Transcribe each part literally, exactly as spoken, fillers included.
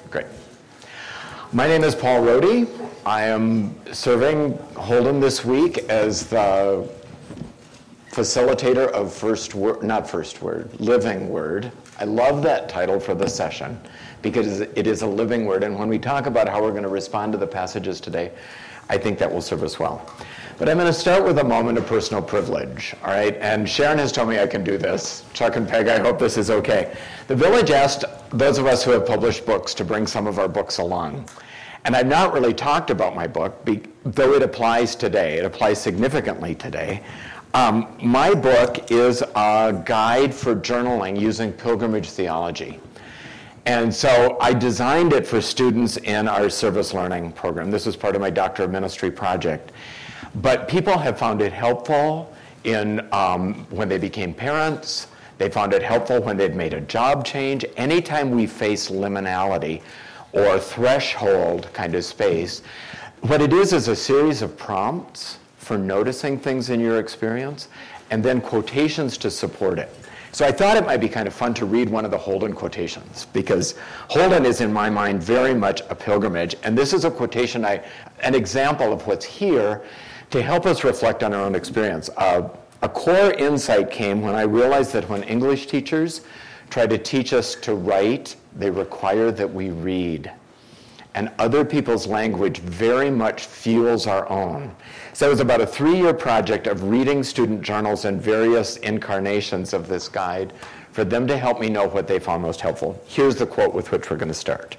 Great. My name is Paul Rohde. I am serving Holden this week as the facilitator of First Word, not First Word, Living Word. I love that title for the session because it is a living word, and when we talk about how we're going to respond to the passages today, I think that will serve us well. But I'm going to start with a moment of personal privilege, all right? And Sharon has told me I can do this. Chuck and Peg, I hope this is okay. The Village asked those of us who have published books to bring some of our books along. And I've not really talked about my book, be, though it applies today. It applies significantly today. Um, my book is a guide for journaling using pilgrimage theology. And so I designed it for students in our service learning program. This is part of my Doctor of Ministry project. But people have found it helpful in um, when they became parents. They found it helpful when they'd made a job change. Anytime we face liminality or threshold kind of space, what it is is a series of prompts for noticing things in your experience and then quotations to support it. So I thought it might be kind of fun to read one of the Holden quotations, because Holden is, in my mind, very much a pilgrimage. And this is a quotation, I, an example of what's here to help us reflect on our own experience. Uh, a core insight came when I realized that when English teachers try to teach us to write, they require that we read. And other people's language very much fuels our own. So it was about a three-year project of reading student journals in various incarnations of this guide for them to help me know what they found most helpful. Here's the quote with which we're going to start.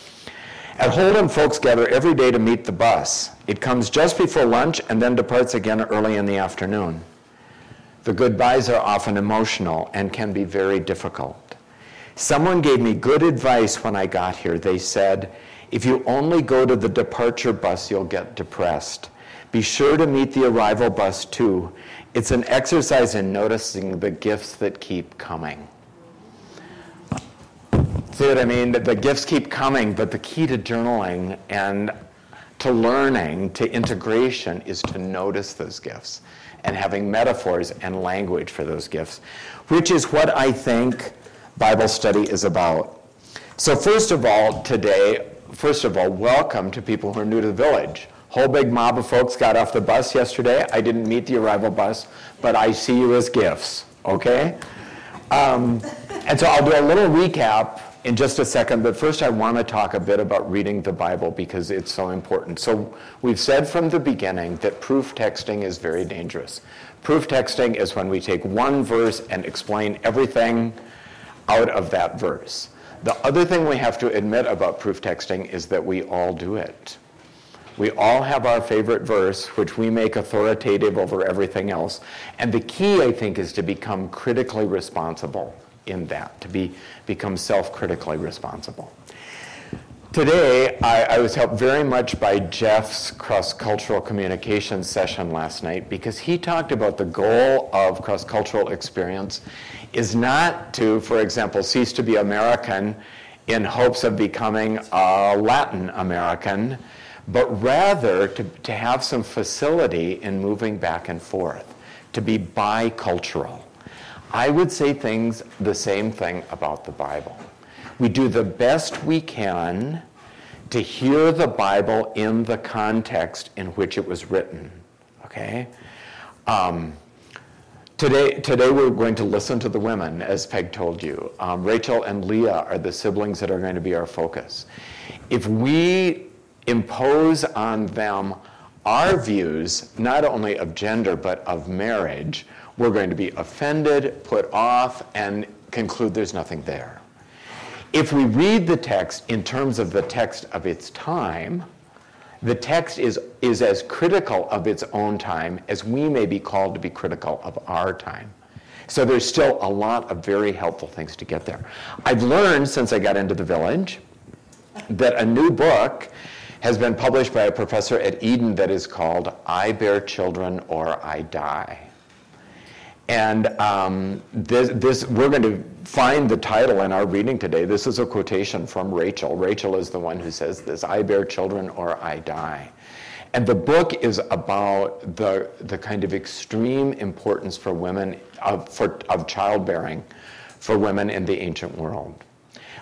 At Holden, folks gather every day to meet the bus. It comes just before lunch and then departs again early in the afternoon. The goodbyes are often emotional and can be very difficult. Someone gave me good advice when I got here. They said, if you only go to the departure bus, you'll get depressed. Be sure to meet the arrival bus too. It's an exercise in noticing the gifts that keep coming. See what I mean? The gifts keep coming, but the key to journaling and to learning, to integration, is to notice those gifts and having metaphors and language for those gifts, which is what I think Bible study is about. So first of all, today, first of all, welcome to people who are new to the Village. Whole big mob of folks got off the bus yesterday. I didn't meet the arrival bus, but I see you as gifts, okay? Um, and so I'll do a little recap in just a second, but first I want to talk a bit about reading the Bible because it's so important. So we've said from the beginning that proof texting is very dangerous. Proof texting is when we take one verse and explain everything out of that verse. The other thing we have to admit about proof texting is that we all do it. We all have our favorite verse, which we make authoritative over everything else. And the key, I think, is to become critically responsible in that, to be become self-critically responsible. Today, I, I was helped very much by Jeff's cross-cultural communication session last night, because he talked about the goal of cross-cultural experience is not to, for example, cease to be American in hopes of becoming a Latin American, but rather to, to have some facility in moving back and forth, to be bicultural. I would say things, the same thing about the Bible. We do the best we can to hear the Bible in the context in which it was written, okay? Um, today, today we're going to listen to the women, as Peg told you. Um, Rachel and Leah are the siblings that are going to be our focus. If we impose on them our views, not only of gender, but of marriage, we're going to be offended, put off, and conclude there's nothing there. If we read the text in terms of the text of its time, the text is, is as critical of its own time as we may be called to be critical of our time. So there's still a lot of very helpful things to get there. I've learned since I got into the Village that a new book has been published by a professor at Eden that is called I Bear Children or I Die. And um, this, this, we're going to find the title in our reading today. This is a quotation from Rachel. Rachel is the one who says this, I bear children or I die. And the book is about the, the kind of extreme importance for women, of, for, of childbearing for women in the ancient world.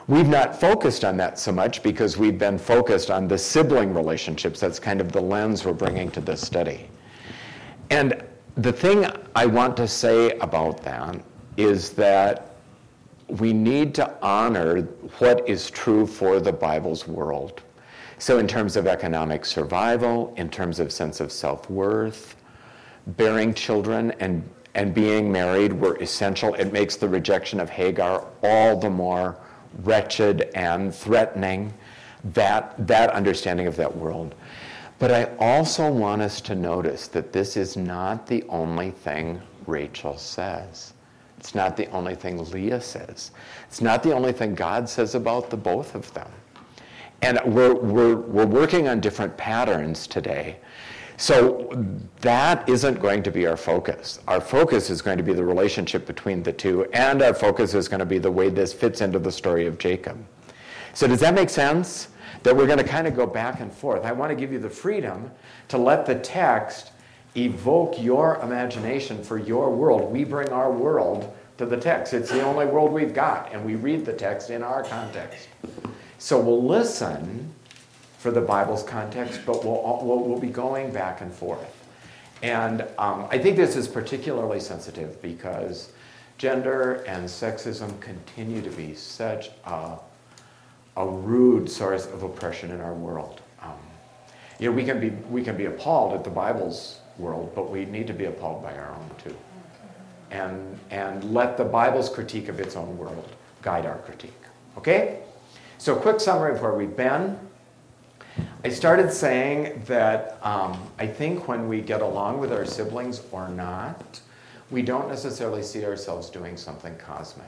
We've not focused on that so much because we've been focused on the sibling relationships. That's kind of the lens we're bringing to this study. And the thing I want to say about that is that we need to honor what is true for the Bible's world. So in terms of economic survival, in terms of sense of self-worth, bearing children and, and being married were essential. It makes the rejection of Hagar all the more wretched and threatening, that, that understanding of that world. But I also want us to notice that this is not the only thing Rachel says. It's not the only thing Leah says. It's not the only thing God says about the both of them. And we're, we're, we're working on different patterns today. So that isn't going to be our focus. Our focus is going to be the relationship between the two, and our focus is going to be the way this fits into the story of Jacob. So does that make sense? That we're going to kind of go back and forth. I want to give you the freedom to let the text evoke your imagination for your world. We bring our world to the text. It's the only world we've got, and we read the text in our context. So we'll listen for the Bible's context, but we'll, we'll, we'll be going back and forth. And um, I think this is particularly sensitive because gender and sexism continue to be such a, a rude source of oppression in our world. Um, you know, we can be we can be appalled at the Bible's world, but we need to be appalled by our own too. And, and let the Bible's critique of its own world guide our critique. Okay? So quick summary of where we've been. I started saying that um, I think when we get along with our siblings or not, we don't necessarily see ourselves doing something cosmic.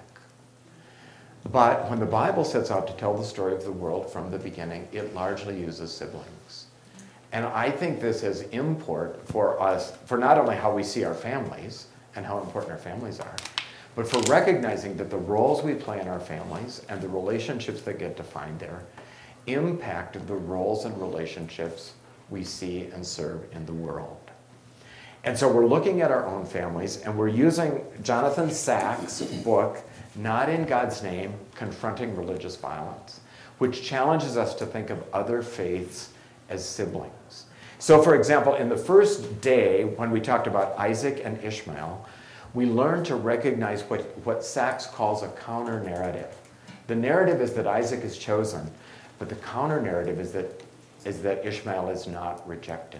But when the Bible sets out to tell the story of the world from the beginning, it largely uses siblings. And I think this has import for us, for not only how we see our families and how important our families are, but for recognizing that the roles we play in our families and the relationships that get defined there impact the roles and relationships we see and serve in the world. And so we're looking at our own families, and we're using Jonathan Sacks' book, Not in God's Name, Confronting Religious Violence, which challenges us to think of other faiths as siblings. So for example, in the first day, when we talked about Isaac and Ishmael, we learned to recognize what, what Sacks calls a counter-narrative. The narrative is that Isaac is chosen, but the counter-narrative is that, is that Ishmael is not rejected.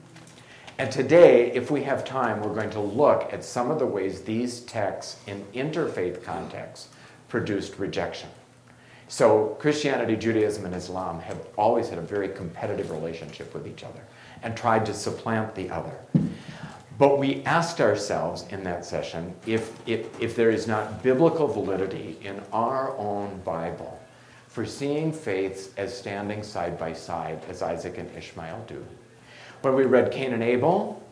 And today, if we have time, we're going to look at some of the ways these texts in interfaith contexts produced rejection. So Christianity, Judaism, and Islam have always had a very competitive relationship with each other and tried to supplant the other. But we asked ourselves in that session if, if, if there is not biblical validity in our own Bible for seeing faiths as standing side by side as Isaac and Ishmael do. When we read Cain and Abel,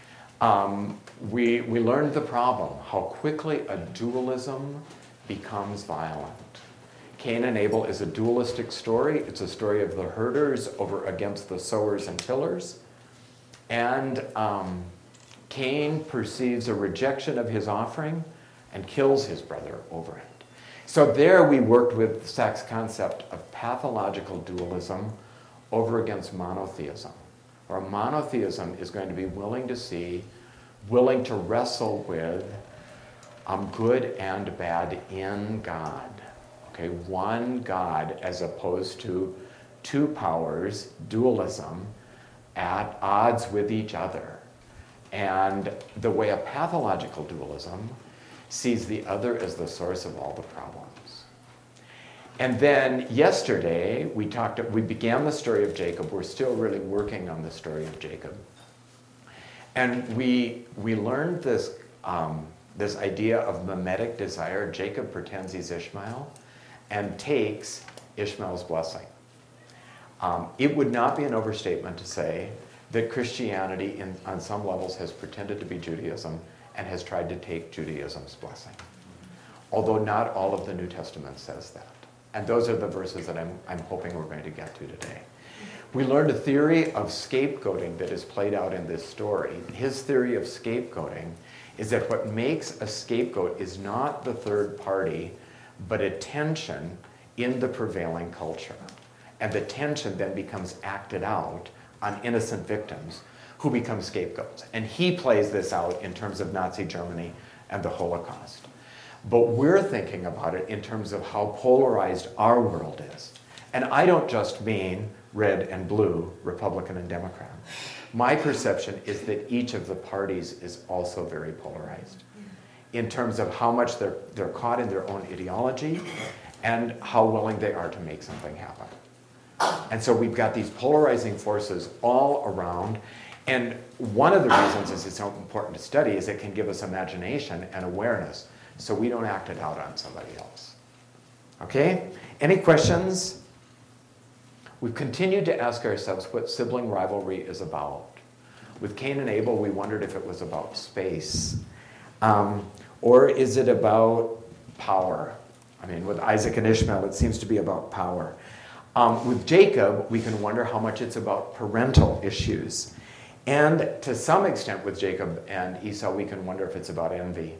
um, we, we learned the problem, how quickly a dualism becomes violent. Cain and Abel is a dualistic story. It's a story of the herders over against the sowers and tillers. And um, Cain perceives a rejection of his offering and kills his brother over it. So there we worked with Sacks' concept of pathological dualism over against monotheism. Or monotheism is going to be willing to see, willing to wrestle with um, good and bad in God. Okay, one God as opposed to two powers, dualism, at odds with each other. And the way a pathological dualism sees the other as the source of all the problems. And then yesterday, we talked. We began the story of Jacob. We're still really working on the story of Jacob. And we we learned this, um, this idea of mimetic desire. Jacob pretends he's Ishmael and takes Ishmael's blessing. Um, it would not be an overstatement to say that Christianity, in, on some levels, has pretended to be Judaism and has tried to take Judaism's blessing. Although not all of the New Testament says that. And those are the verses that I'm, I'm hoping we're going to get to today. We learned a theory of scapegoating that is played out in this story. His theory of scapegoating is that what makes a scapegoat is not the third party, but a tension in the prevailing culture. And the tension then becomes acted out on innocent victims who become scapegoats. And he plays this out in terms of Nazi Germany and the Holocaust. But we're thinking about it in terms of how polarized our world is. And I don't just mean red and blue, Republican and Democrat. My perception is that each of the parties is also very polarized in terms of how much they're, they're caught in their own ideology and how willing they are to make something happen. And so we've got these polarizing forces all around. And one of the reasons is it's so important to study is it can give us imagination and awareness so we don't act it out on somebody else. Okay? Any questions? We've continued to ask ourselves what sibling rivalry is about. With Cain and Abel, we wondered if it was about space. Um, or is it about power? I mean, with Isaac and Ishmael, it seems to be about power. Um, with Jacob, we can wonder how much it's about parental issues. And to some extent with Jacob and Esau, we can wonder if it's about envy.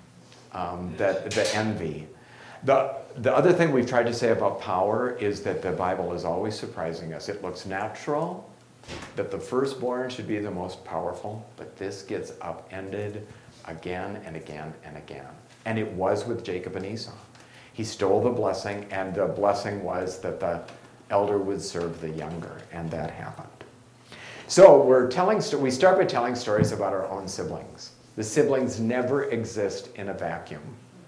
Um, that, the envy. The, the other thing we've tried to say about power is that the Bible is always surprising us. It looks natural that the firstborn should be the most powerful, but this gets upended again and again and again. And it was with Jacob and Esau. He stole the blessing, and the blessing was that the elder would serve the younger, and that happened. So we're telling, we start by telling stories about our own siblings. The siblings never exist in a vacuum.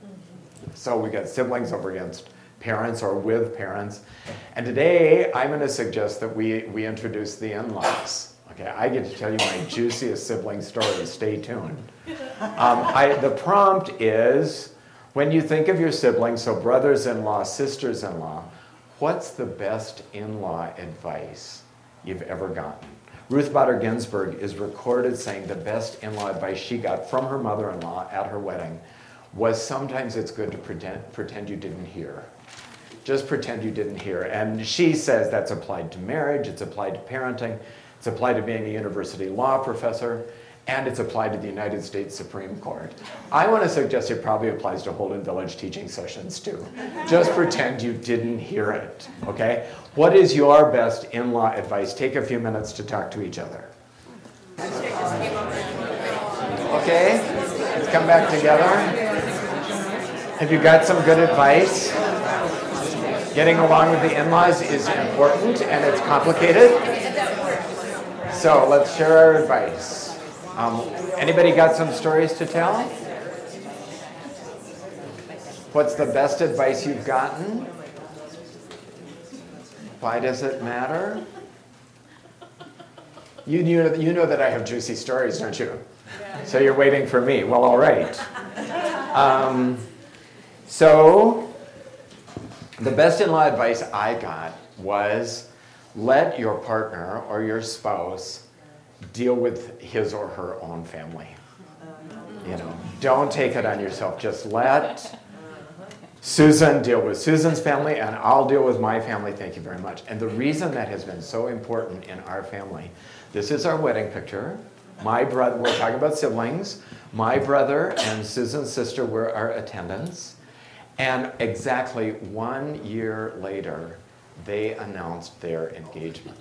So we got siblings over against parents or with parents. And today, I'm going to suggest that we, we introduce the in-laws. Okay, I get to tell you my juiciest sibling story. Stay tuned. Um, I, the prompt is, when you think of your siblings, so brothers-in-law, sisters-in-law, what's the best in-law advice you've ever gotten? Ruth Bader Ginsburg is recorded saying the best in-law advice she got from her mother-in-law at her wedding was sometimes it's good to pretend, pretend you didn't hear. Just pretend you didn't hear. And she says that's applied to marriage, it's applied to parenting, it's applied to being a university law professor, and it's applied to the United States Supreme Court. I want to suggest it probably applies to Holden Village teaching sessions too. Just pretend you didn't hear it, okay? What is your best in-law advice? Take a few minutes to talk to each other. Okay, let's come back together. Have you got some good advice? Getting along with the in-laws is important and it's complicated. So let's share our advice. Um, anybody got some stories to tell? What's the best advice you've gotten? Why does it matter? You, you, you know that I have juicy stories, don't you? Yeah. So you're waiting for me. Well, all right. Um, so the best in-law advice I got was let your partner or your spouse deal with his or her own family. You know, don't take it on yourself. Just let Susan deal with Susan's family, and I'll deal with my family. Thank you very much. And the reason that has been so important in our family, this is our wedding picture. My brother, we're talking about siblings. My brother and Susan's sister were our attendants. And exactly one year later, they announced their engagement.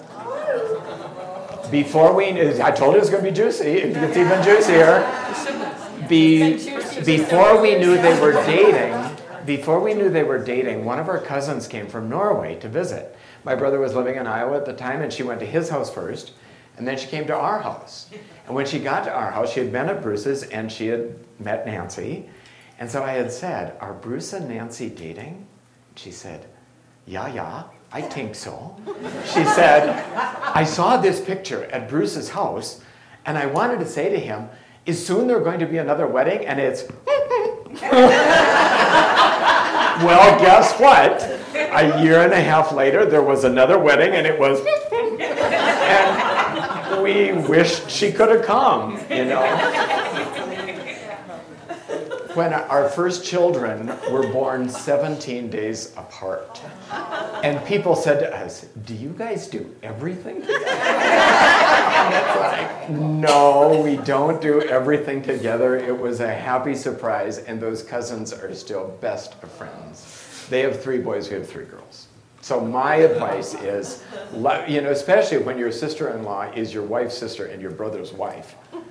Before we knew, I told you it was going to be juicy. It gets even juicier. Be, before we knew they were dating, before we knew they were dating, one of our cousins came from Norway to visit. My brother was living in Iowa at the time, and she went to his house first, and then she came to our house. And when she got to our house, she had been at Bruce's, and she had met Nancy. And so I had said, are Bruce and Nancy dating? She said, yeah, yeah, I think so. She said, I saw this picture at Bruce's house, and I wanted to say to him, is soon there going to be another wedding? And it's, well, guess what? A year and a half later, there was another wedding, and it was, and we wished she could have come, you know. When our first children were born seventeen days apart. And people said to us, do you guys do everything together? And it's like, no, we don't do everything together. It was a happy surprise, and those cousins are still best of friends. They have three boys, we have three girls. So my advice is, you know, especially when your sister-in-law is your wife's sister and your brother's wife.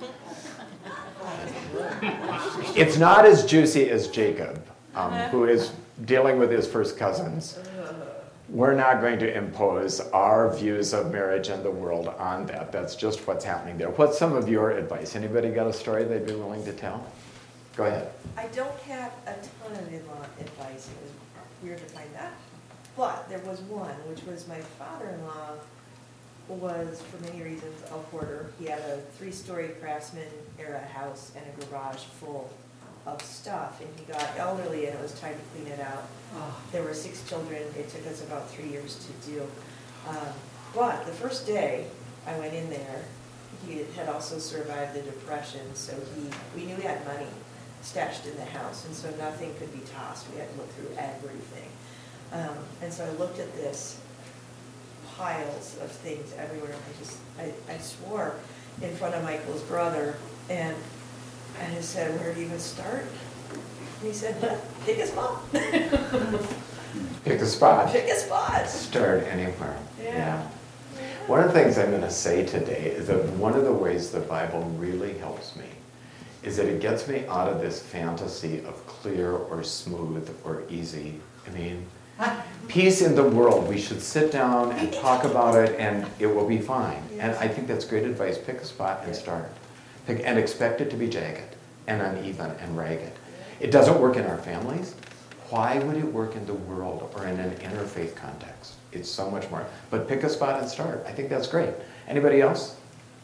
It's not as juicy as Jacob, um, who is dealing with his first cousins. We're not going to impose our views of marriage and the world on that. That's just what's happening there. What's some of your advice? Anybody got a story they'd be willing to tell? Go ahead. I don't have a ton of in-law advice. It was weird to find that. But there was one, which was my father-in-law was, for many reasons, a hoarder. He had a three-story Craftsman-era house and a garage full of stuff, and he got elderly, and it was time to clean it out. Oh. There were six children. It took us about three years to do. Um, but the first day I went in there, he had also survived the Depression, so he we knew he had money stashed in the house, and so nothing could be tossed. We had to look through everything. Um, and so I looked at this piles of things everywhere. I just, I, I swore in front of Michael's brother, and I just said, where do you even start? And he said, pick a spot. Pick a spot. Pick a spot. Start anywhere. Yeah. yeah. One of the things I'm going to say today is that one of the ways the Bible really helps me is that it gets me out of this fantasy of clear or smooth or easy. I mean, peace in the world. We should sit down and talk about it, and it will be fine. Yes. And I think that's great advice. Pick a spot and start. Pick, and expect it to be jagged and uneven and ragged. It doesn't work in our families. Why would it work in the world or in an interfaith context? It's so much more. But pick a spot and start. I think that's great. Anybody else?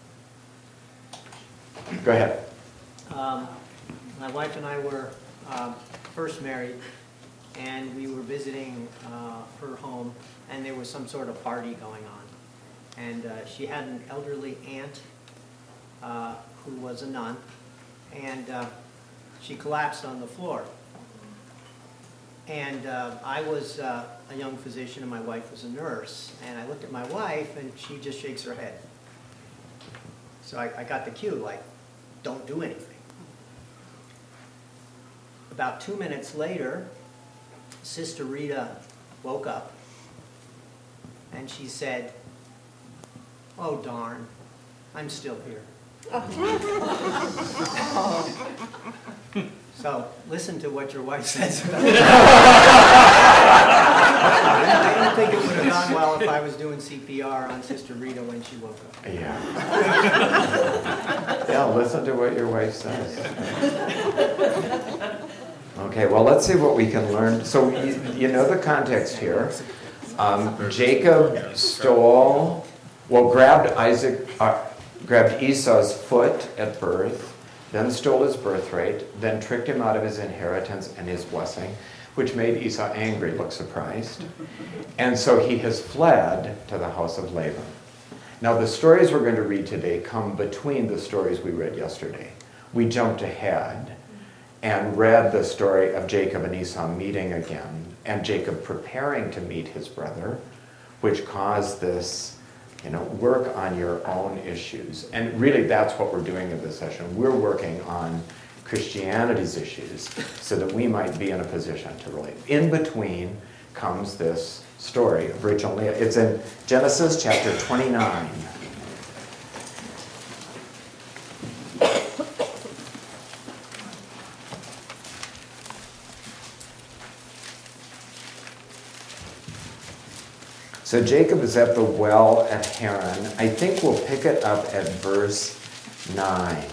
Go ahead. Um, my wife and I were um, first married, and we were visiting uh, her home, and there was some sort of party going on. And uh, she had an elderly aunt uh, who was a nun, and uh, she collapsed on the floor. And uh, I was uh, a young physician, and my wife was a nurse, and I looked at my wife, and she just shakes her head. So I, I got the cue, like, don't do anything. About two minutes later, Sister Rita woke up, and she said, oh darn, I'm still here. So listen to what your wife says about it. I don't think it would have gone well if I was doing C P R on Sister Rita when she woke up. Yeah. Yeah, listen to what your wife says. Okay, well, let's see what we can learn. So, you, you know the context here. Um, Jacob stole, well, grabbed Isaac, uh, grabbed Esau's foot at birth, then stole his birthright, then tricked him out of his inheritance and his blessing, which made Esau angry, look surprised. And so he has fled to the house of Laban. Now, the stories we're going to read today come between the stories we read yesterday. We jumped ahead and read the story of Jacob and Esau meeting again, and Jacob preparing to meet his brother, which caused this, you know, work on your own issues. And really that's what we're doing in this session. We're working on Christianity's issues so that we might be in a position to relate. In between comes this story of Rachel and Leah. It's in Genesis chapter twenty-nine. So Jacob is at the well at Haran. I think we'll pick it up at verse nine.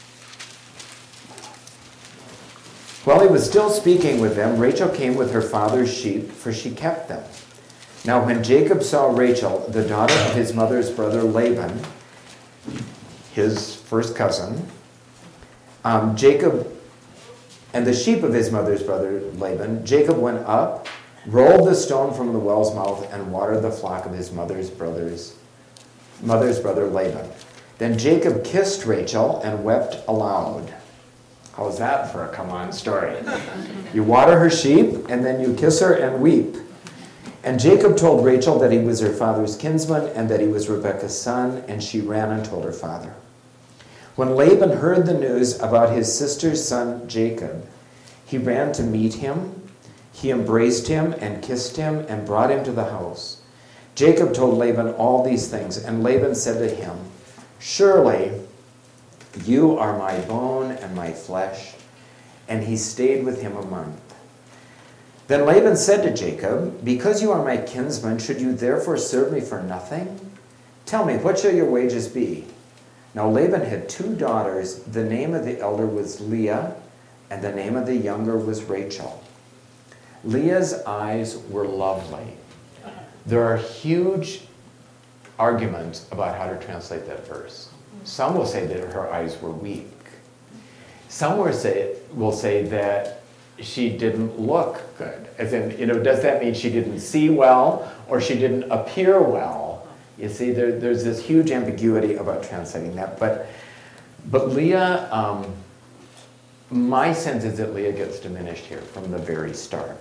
While he was still speaking with them, Rachel came with her father's sheep, for she kept them. Now when Jacob saw Rachel, the daughter of his mother's brother Laban, his first cousin, um, Jacob, and the sheep of his mother's brother Laban, Jacob went up, rolled the stone from the well's mouth, and watered the flock of his mother's brother's mother's brother Laban. Then Jacob kissed Rachel and wept aloud. How's that for a come-on story? You water her sheep, and then you kiss her and weep. And Jacob told Rachel that he was her father's kinsman and that he was Rebekah's son, and she ran and told her father. When Laban heard the news about his sister's son Jacob, he ran to meet him, He embraced him and kissed him and brought him to the house. Jacob told Laban all these things, and Laban said to him, "Surely you are my bone and my flesh." And he stayed with him a month. Then Laban said to Jacob, "Because you are my kinsman, should you therefore serve me for nothing? Tell me, what shall your wages be?" Now Laban had two daughters. The name of the elder was Leah, and the name of the younger was Rachel. Leah's eyes were lovely. There are huge arguments about how to translate that verse. Some will say that her eyes were weak. Some will say, will say that she didn't look good. As in, you know, does that mean she didn't see well or she didn't appear well? You see, there, there's this huge ambiguity about translating that. But, but Leah, um, my sense is that Leah gets diminished here from the very start.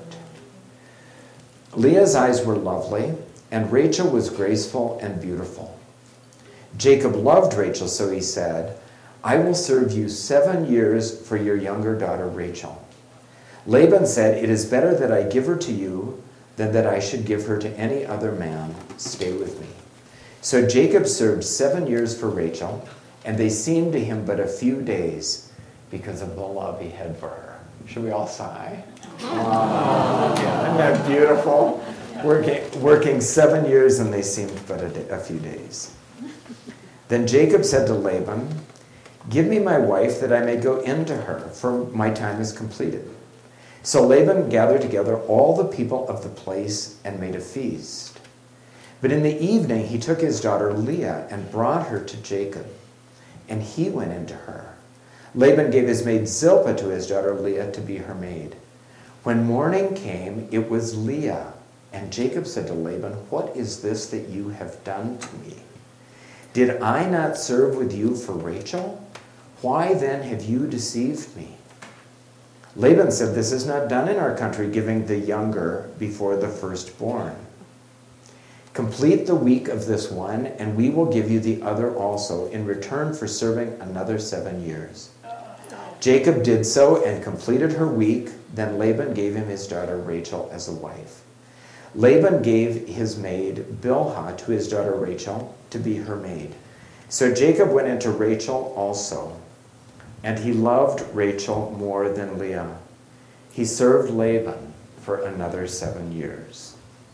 Leah's eyes were lovely, and Rachel was graceful and beautiful. Jacob loved Rachel, so he said, "I will serve you seven years for your younger daughter Rachel." Laban said, "It is better that I give her to you than that I should give her to any other man. Stay with me." So Jacob served seven years for Rachel, and they seemed to him but a few days because of the love he had for her. Should we all sigh? Wow. Yeah, isn't that beautiful? Working, working seven years and they seemed but a, day, a few days. Then Jacob said to Laban, "Give me my wife that I may go in to her, for my time is completed." So Laban gathered together all the people of the place and made a feast. But in the evening he took his daughter Leah and brought her to Jacob, and he went into her. Laban gave his maid Zilpah to his daughter Leah to be her maid. When morning came, it was Leah, and Jacob said to Laban, "What is this that you have done to me? Did I not serve with you for Rachel? Why then have you deceived me?" Laban said, "This is not done in our country, giving the younger before the firstborn. Complete the week of this one, and we will give you the other also in return for serving another seven years." Jacob did so and completed her week. Then Laban gave him his daughter Rachel as a wife. Laban gave his maid Bilhah to his daughter Rachel to be her maid. So Jacob went into Rachel also, and he loved Rachel more than Leah. He served Laban for another seven years.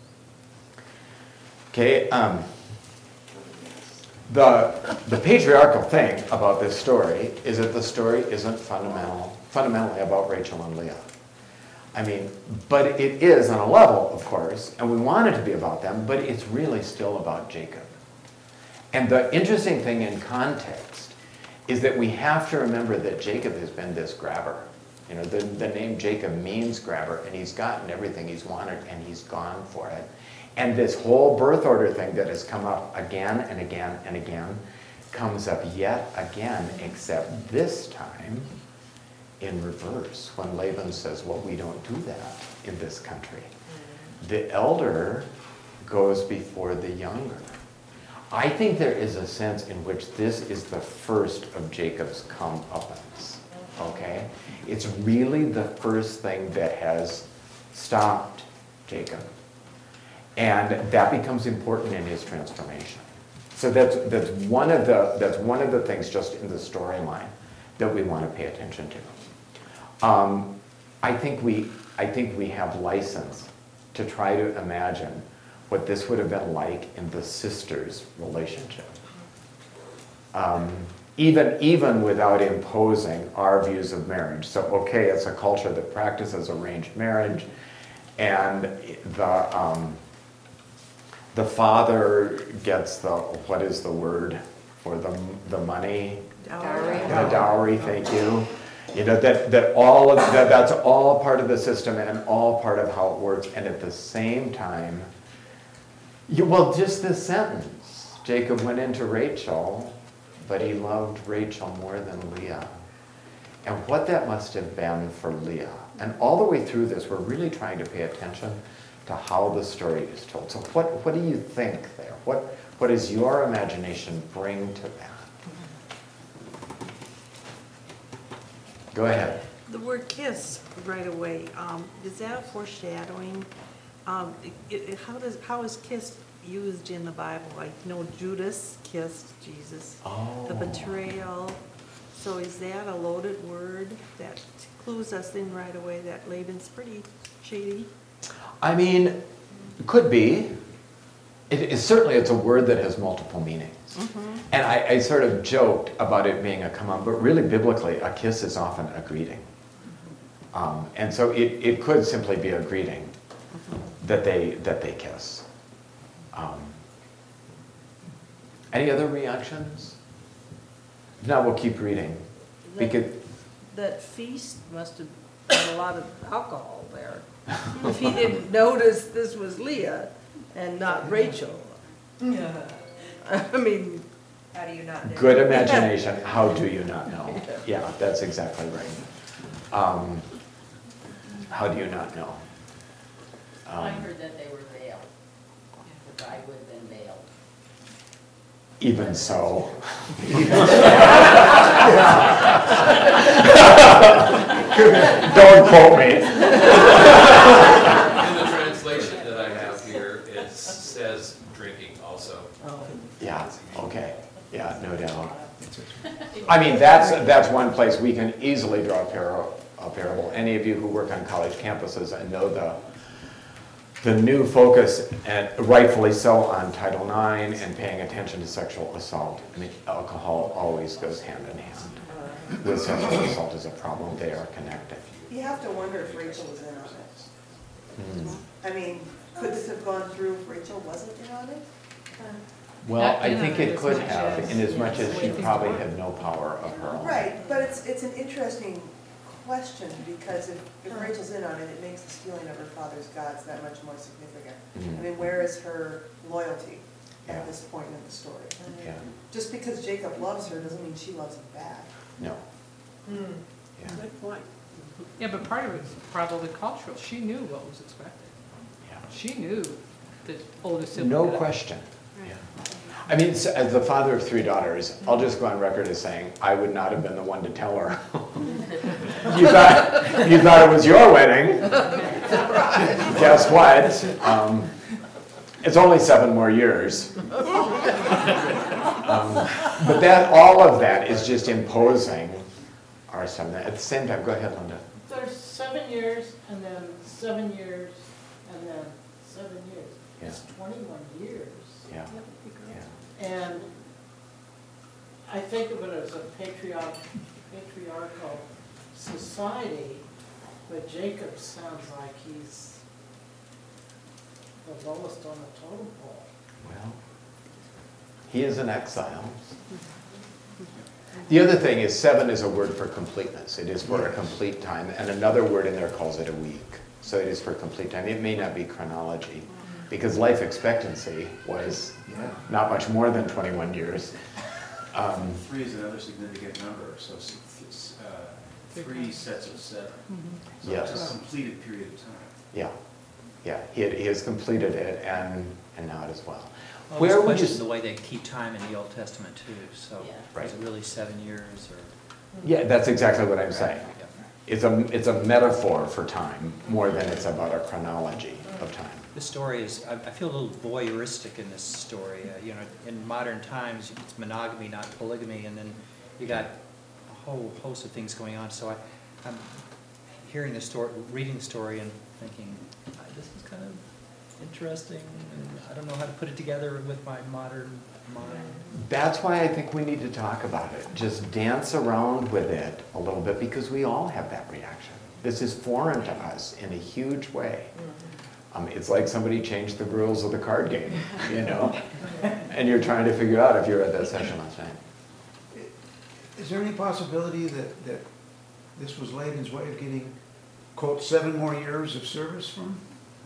Okay, um, the, the patriarchal thing about this story is that the story isn't fundamental, fundamentally about Rachel and Leah. I mean, but it is on a level, of course, and we want it to be about them, but it's really still about Jacob. And the interesting thing in context is that we have to remember that Jacob has been this grabber. You know, the, the name Jacob means grabber, and he's gotten everything he's wanted, and he's gone for it. And this whole birth order thing that has come up again and again and again comes up yet again, except this time in reverse, when Laban says, "Well, we don't do that in this country." The elder goes before the younger. I think there is a sense in which this is the first of Jacob's comeuppance, okay? It's really the first thing that has stopped Jacob. And that becomes important in his transformation. So that's, that's, one of the, that's one of the things just in the storyline that we want to pay attention to. Um, I think we, I think we have license to try to imagine what this would have been like in the sisters' relationship. Um, even, even without imposing our views of marriage. So, okay, it's a culture that practices arranged marriage, and the, um, the father gets the, what is the word for the, the money? Dowry. The dowry, thank you. You know, that, that all of that, that's all part of the system and all part of how it works. And at the same time, you, well, just this sentence, Jacob went into Rachel, but he loved Rachel more than Leah. And what that must have been for Leah. And all the way through this, we're really trying to pay attention to how the story is told. So what, what do you think there? What, what does your imagination bring to that? Go ahead. the word kiss right away, um, is that a foreshadowing? Um, it, it, how does, how is kiss used in the Bible? Like, you know, Judas kissed Jesus. Oh. The betrayal. So is that a loaded word that clues us in right away that Laban's pretty shady? I mean, it could be. It, it certainly it's a word that has multiple meanings. Mm-hmm. And I, I sort of joked about it being a come on, but really biblically, a kiss is often a greeting. Um, and so it, it could simply be a greeting that they that they kiss. Um, any other reactions? Now we'll keep reading. Because That feast must have had a lot of alcohol there. If he didn't notice this was Leah and not Rachel. I mean, How do you not know? good imagination, how do you not know? Yeah, that's exactly right. Um, how do you not know? I Um, heard that they were veiled. The bride would have been veiled. even so. Don't quote me. In the translation that I have here, it says drinking also. Yeah, okay, yeah, no doubt. I mean, that's, that's one place we can easily draw a par- a parable. Any of you who work on college campuses and know the, the new focus, and rightfully so, on Title nine and paying attention to sexual assault. I mean, alcohol always goes hand in hand with sexual assault as a problem. They are connected. You have to wonder if Rachel was in on it. Hmm. I mean, could this have gone through if Rachel wasn't in on it? Well, Not I in think on it it as could much have, as- in as much as she Yes. probably had no power of her own. Right, but it's, it's an interesting question, because if, if Rachel's in on it, it makes the stealing of her father's gods that much more significant. Mhm. I mean, where is her loyalty Yeah. at this point in the story? Yeah, Just because Jacob loves her doesn't mean she loves him back. no, yeah, good point. Yeah, but part of it is probably cultural. She knew what was expected. yeah. She knew that older sibling. No had- question. Yeah. I mean, s- as the father of three daughters, I'll just go on record as saying, I would not have been the one to tell her. You thought, you thought it was your wedding. Guess what? Um, It's only seven more years. Um, But that, all of that is just imposing our son. At the same time, go ahead, Linda. There's seven years, and then seven years, and then seven years. It's twenty-one years. Yeah, yeah. And I think of it as a patriarch, patriarchal society, but Jacob sounds like he's the lowest on the totem pole. Well, he is in exile. The other thing is seven is a word for completeness. It is for a complete time, and another word in there calls it a week. So it is for complete time. It may not be chronology, because life expectancy was not much more than twenty-one years. Um, Three is another significant number, so s- s- uh, three sets of seven. So it's Yes. a completed period of time. yeah, yeah, he, had, he has completed it, and and now it as well. Well, Where there's would you? question the way they keep time in the Old Testament too, so Yeah. Right. is it really seven years or? Yeah, that's exactly what I'm saying. Yeah. It's a it's a metaphor for time more than it's about a chronology of time. This story is, I I feel a little voyeuristic in this story. Uh, You know, in modern times, it's monogamy, not polygamy, and then you got a whole host of things going on. So I, I'm hearing the story, reading the story and thinking, "Ah, this is kind of interesting, and I don't know how to put it together with my modern mind. That's why I think we need to talk about it. Just dance around with it a little bit, because we all have that reaction. This is foreign to us in a huge way. Um, it's like somebody changed the rules of the card game, you know? And you're trying to figure out if you're at that session last night. Is there any possibility that, that this was Laban's way of getting, quote, seven more years of service from?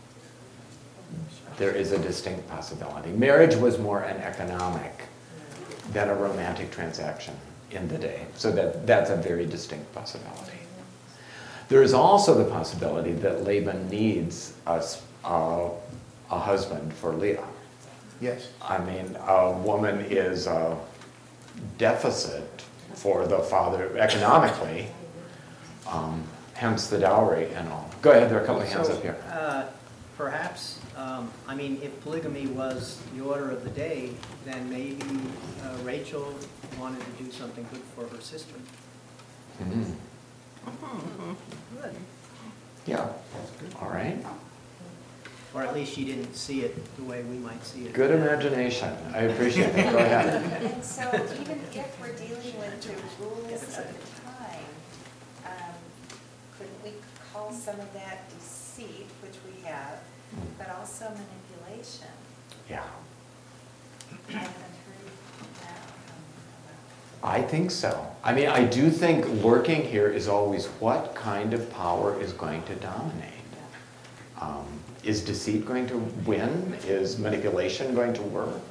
There is a distinct possibility. Marriage was more an economic than a romantic transaction in the day. So that, that's a very distinct possibility. There is also the possibility that Laban needs a, s- a- a husband for Leah. Yes. I mean, a woman is a deficit for the father economically. Um, hence the dowry and all. Go ahead, there are a couple of hands So, up here. uh, Perhaps, um, I mean, if polygamy was the order of the day, then maybe uh, Rachel wanted to do something good for her sister. Mhm. Good. Yeah, all right. Or at least she didn't see it the way we might see it. Good imagination. I appreciate it. Go ahead. And so even if we're dealing with the rules of the time, um, couldn't we call some of that deceit, which we have, but also manipulation? Yeah, I haven't heard that come I think so. I mean, I do think lurking here is always what kind of power is going to dominate. Um, is deceit going to win? Is manipulation going to work?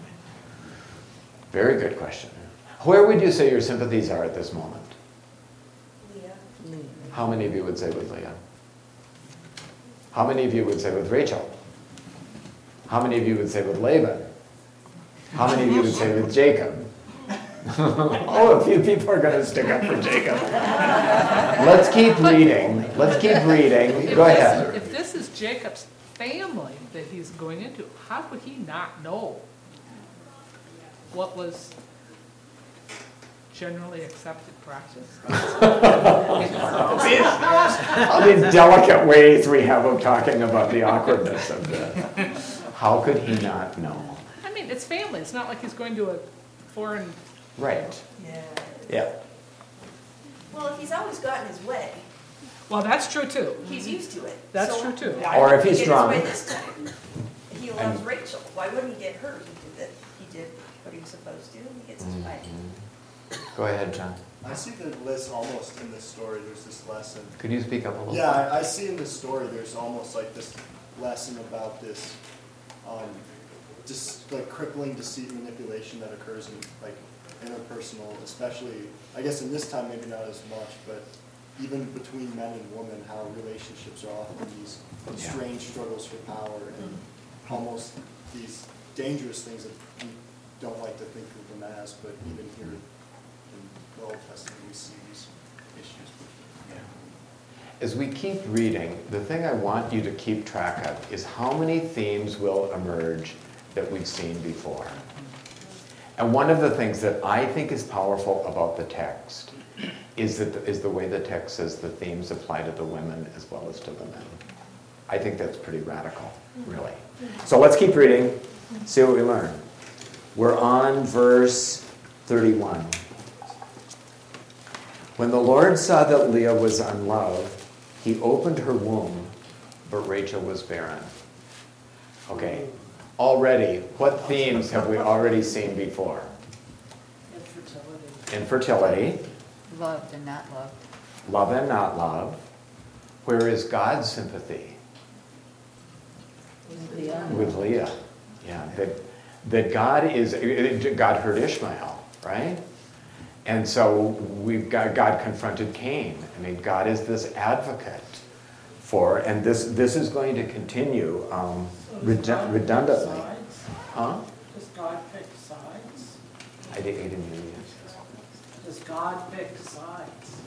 Very good question. Where would you say your sympathies are at this moment? Leah. How many of you would say with Leah? How many of you would say with Rachel? How many of you would say with Laban? How many of you would say with Jacob? Oh, a few people are going to stick up for Jacob. Let's keep reading. Let's keep reading. If Go this- ahead. If this is Jacob's family that he's going into, how could he not know what was generally accepted practice? All these delicate ways we have of talking about the awkwardness of this. How could he not know? I mean, it's family. It's not like he's going to a foreign. Right. Yeah. Yeah. Well, if he's always gotten his way, Well, that's true too. he's used to it. That's So true, too. why Or if wouldn't he he's get his drunk. way this time? He loves Rachel. Why wouldn't he get her? He did, the- he did what he was supposed to, and he gets his way. Go ahead, John. I see the list almost in this story, there's this lesson. Could you speak up a little? Yeah, I, I see in this story, there's almost like this lesson about this, um, just like crippling deceit and manipulation that occurs in like interpersonal, especially, I guess in this time maybe not as much, but even between men and women, how relationships are often these Yeah. strange struggles for power and almost these dangerous things that we don't like to think of them as, but even here in the Old Testament we see these issues. As we keep reading, the thing I want you to keep track of is how many themes will emerge that we've seen before. And one of the things that I think is powerful about the text is that the, is the way the text says the themes apply to the women as well as to the men. I think that's pretty radical, really. So let's keep reading, see what we learn. We're on verse thirty-one. When the Lord saw that Leah was unloved, he opened her womb, but Rachel was barren. Okay, already, what themes have we already seen before? Infertility. Infertility, Loved and not loved. love and not love. Where is God's sympathy? With Leah. Yeah, that, that God is, God heard Ishmael, right? And so we've got, God confronted Cain. I mean, God is this advocate for, and this, this is going to continue um, So does redu- God pick redundantly. sides? Huh? Does God pick sides? I didn't, I didn't hear you. Does God pick sides?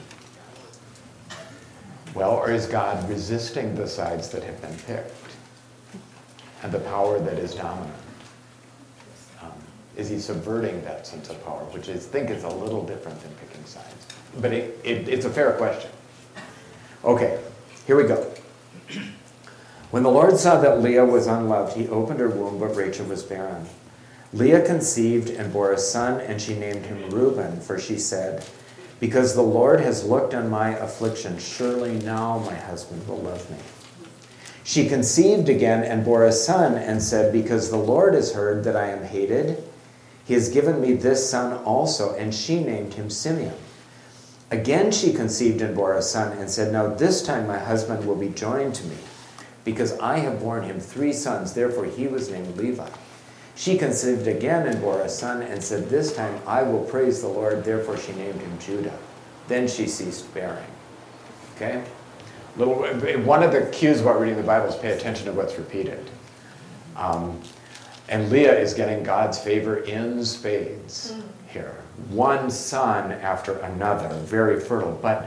Well, or is God resisting the sides that have been picked and the power that is dominant? Um, is he subverting that sense of power, which I think is a little different than picking sides? But it, it, it's a fair question. Okay, here we go. When the Lord saw that Leah was unloved, he opened her womb, but Rachel was barren. Leah conceived and bore a son, and she named him Reuben, for she said, because the Lord has looked on my affliction, surely now my husband will love me. She conceived again and bore a son, and said, because the Lord has heard that I am hated, he has given me this son also, and she named him Simeon. Again she conceived and bore a son, and said, now this time my husband will be joined to me, because I have borne him three sons, therefore he was named Levi. She conceived again and bore a son, and said, this time I will praise the Lord, therefore she named him Judah. Then she ceased bearing. Okay? Little, one of the cues about reading the Bible is pay attention to what's repeated. Um, and Leah is getting God's favor in spades here. One son after another, very fertile. But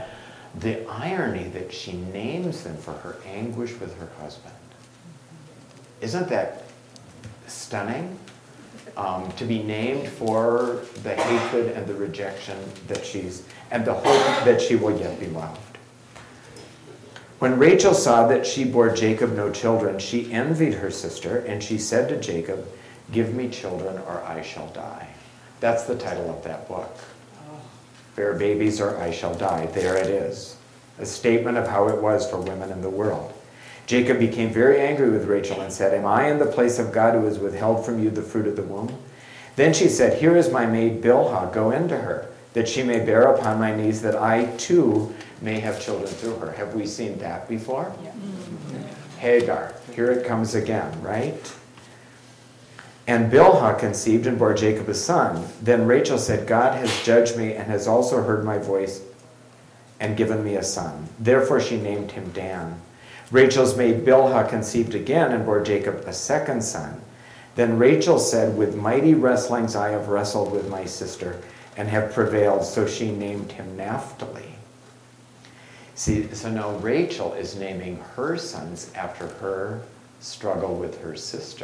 the irony that she names them for her anguish with her husband. Isn't that stunning? Um, to be named for the hatred and the rejection that she's, and the hope that she will yet be loved. When Rachel saw that she bore Jacob no children, she envied her sister, and she said to Jacob, "Give me children or I shall die." That's the title of that book. Bear babies or I shall die. There it is. A statement of how it was for women in the world. Jacob became very angry with Rachel and said, "Am I in the place of God who has withheld from you the fruit of the womb?" Then she said, "Here is my maid Bilhah. Go into her, that she may bear upon my knees, that I too may have children through her." Have we seen that before? Yeah. Hagar. Here it comes again, right? And Bilhah conceived and bore Jacob a son. Then Rachel said, "God has judged me and has also heard my voice and given me a son." Therefore she named him Dan. Rachel's maid Bilhah conceived again and bore Jacob a second son. Then Rachel said, "With mighty wrestlings I have wrestled with my sister and have prevailed." So she named him Naphtali. See, so now Rachel is naming her sons after her struggle with her sister.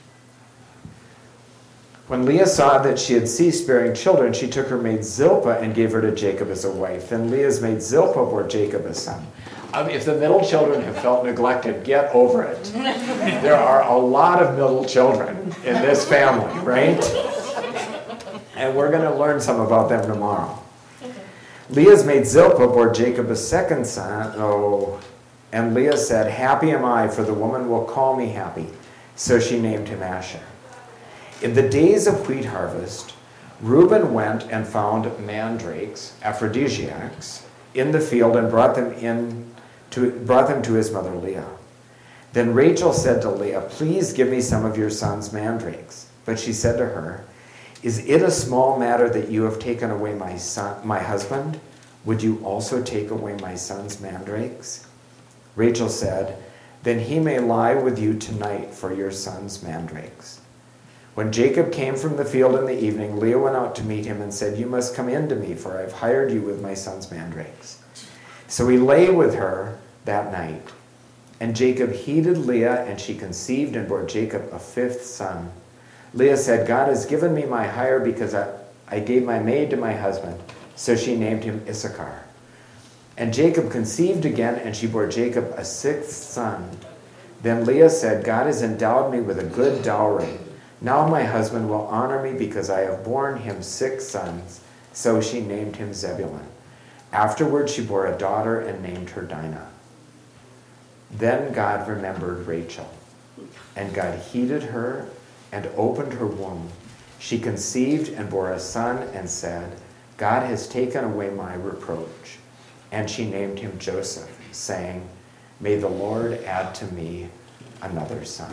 When Leah saw that she had ceased bearing children, she took her maid Zilpah and gave her to Jacob as a wife. Then Leah's maid Zilpah bore Jacob a son. Um, if the middle children have felt neglected, get over it. There are a lot of middle children in this family, right? And we're going to learn some about them tomorrow. Leah's maid Zilpah bore Jacob a second son. Oh, and Leah said, "Happy am I, for the woman will call me happy." So she named him Asher. In the days of wheat harvest, Reuben went and found mandrakes, aphrodisiacs, in the field and brought them in to brought them to his mother Leah. Then Rachel said to Leah, "Please give me some of your son's mandrakes." But she said to her, "Is it a small matter that you have taken away my son, my husband? Would you also take away my son's mandrakes?" Rachel said, "Then he may lie with you tonight for your son's mandrakes." When Jacob came from the field in the evening, Leah went out to meet him and said, "You must come in to me, for I have hired you with my son's mandrakes." So he lay with her that night. And Jacob heeded Leah, and she conceived and bore Jacob a fifth son. Leah said, "God has given me my hire because I, I gave my maid to my husband." So she named him Issachar. And Jacob conceived again, and she bore Jacob a sixth son. Then Leah said, "God has endowed me with a good dowry. Now my husband will honor me because I have borne him six sons." So she named him Zebulun. Afterward she bore a daughter and named her Dinah. Then God remembered Rachel, and God heeded her and opened her womb. She conceived and bore a son and said, "God has taken away my reproach." And she named him Joseph, saying, "May the Lord add to me another son."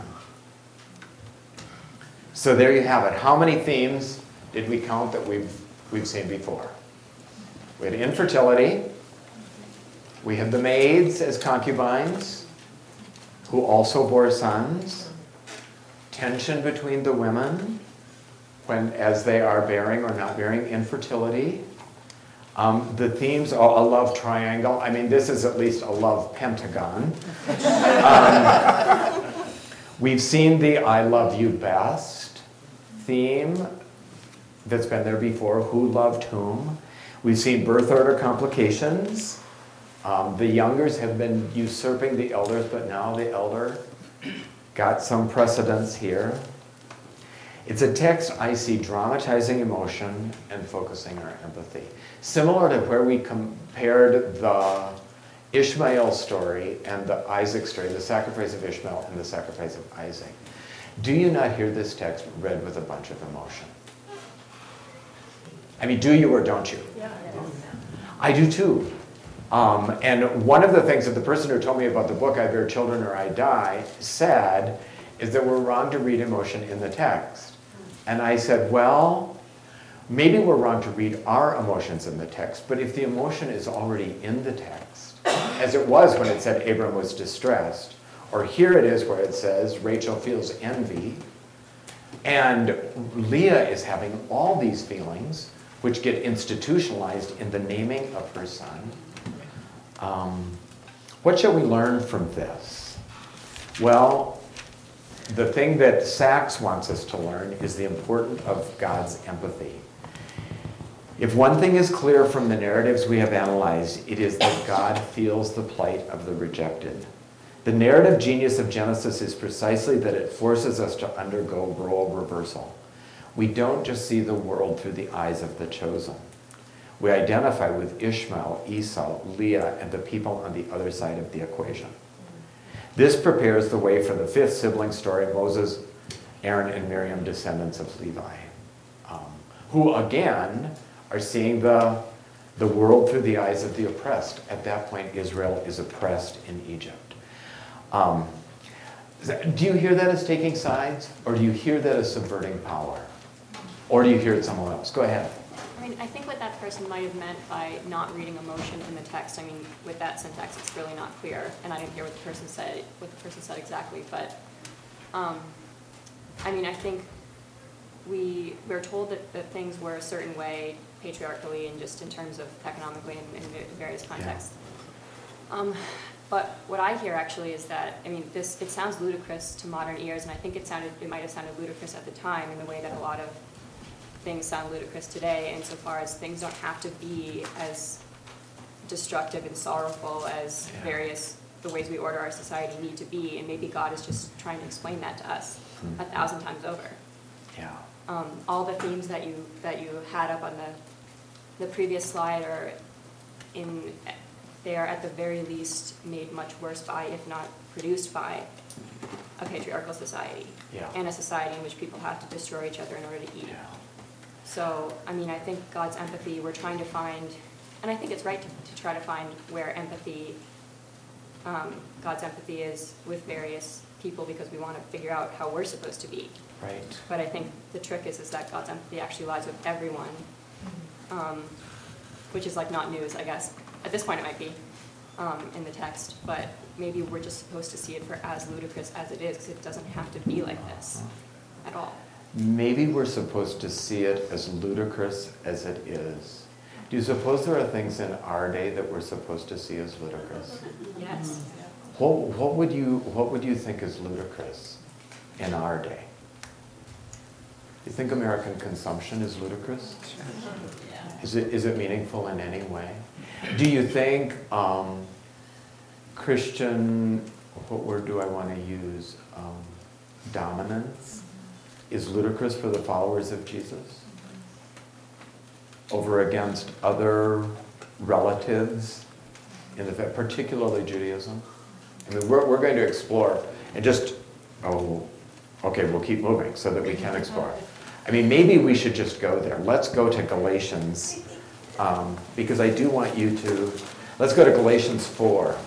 So there you have it. How many themes did we count that we've, we've seen before? We had infertility. We had the maids as concubines, who also bore sons. Tension between the women when, as they are bearing or not bearing infertility. Um, the themes are a love triangle. I mean, this is at least a love pentagon. Um, we've seen the "I love you best" theme that's been there before. Who loved whom? We've seen birth order complications. Um, the youngers have been usurping the elders, but now the elder got some precedence here. It's a text I see dramatizing emotion and focusing our empathy. Similar to where we compared the Ishmael story and the Isaac story, the sacrifice of Ishmael and the sacrifice of Isaac. Do you not hear this text read with a bunch of emotion? I mean, do you or don't you? Yeah. I do too. Um, and one of the things that the person who told me about the book, I Bear Children or I Die, said is that we're wrong to read emotion in the text. And I said, well, maybe we're wrong to read our emotions in the text, but if the emotion is already in the text, as it was when it said Abram was distressed, or here it is where it says Rachel feels envy, and Leah is having all these feelings, which get institutionalized in the naming of her son. Um, what shall we learn from this? Well, the thing that Sachs wants us to learn is the importance of God's empathy. If one thing is clear from the narratives we have analyzed, it is that God feels the plight of the rejected. The narrative genius of Genesis is precisely that it forces us to undergo role reversal. We don't just see the world through the eyes of the chosen. We identify with Ishmael, Esau, Leah, and the people on the other side of the equation. This prepares the way for the fifth sibling story, Moses, Aaron, and Miriam, descendants of Levi, um, who again are seeing the, the world through the eyes of the oppressed. At that point, Israel is oppressed in Egypt. Um, do you hear that as taking sides? Or do you hear that as subverting power? Or do you hear it somewhere else? Go ahead. I mean, I think what that person might have meant by not reading emotion in the text, I mean, with that syntax, it's really not clear. And I didn't hear what the person said, what the person said exactly. But, um, I mean, I think we, we're told that, that things were a certain way patriarchally and just in terms of economically and in various contexts. Yeah. Um, but what I hear actually is that, I mean, this, it sounds ludicrous to modern ears, and I think it sounded, it might have sounded ludicrous at the time in the way that a lot of things sound ludicrous today, insofar as things don't have to be as destructive and sorrowful as yeah. various, the ways we order our society need to be, and maybe God is just trying to explain that to us mm-hmm. a thousand times over. Yeah. Um, all the themes that you that you had up on the the previous slide are in they are at the very least made much worse by, if not produced by, a patriarchal society yeah. and a society in which people have to destroy each other in order to eat. Yeah. So, I mean, I think God's empathy, we're trying to find, and I think it's right to, to try to find where empathy, um, God's empathy is with various people, because we want to figure out how we're supposed to be. Right. But I think the trick is, is that God's empathy actually lies with everyone, um, which is like not news, I guess. At this point it might be um, in the text, but maybe we're just supposed to see it for as ludicrous as it is, because it doesn't have to be like this at all. Maybe we're supposed to see it as ludicrous as it is. Do you suppose there are things in our day that we're supposed to see as ludicrous? Yes. What, what would you what would you think is ludicrous in our day? You think American consumption is ludicrous? Is it is it meaningful in any way? Do you think um, Christian, what word do I want to use? Um, dominance is ludicrous for the followers of Jesus over against other relatives, in the particularly Judaism? I mean, we're, we're going to explore and just, oh, okay, we'll keep moving so that we can explore. I mean, maybe we should just go there. Let's go to Galatians, um, because I do want you to, let's go to Galatians four.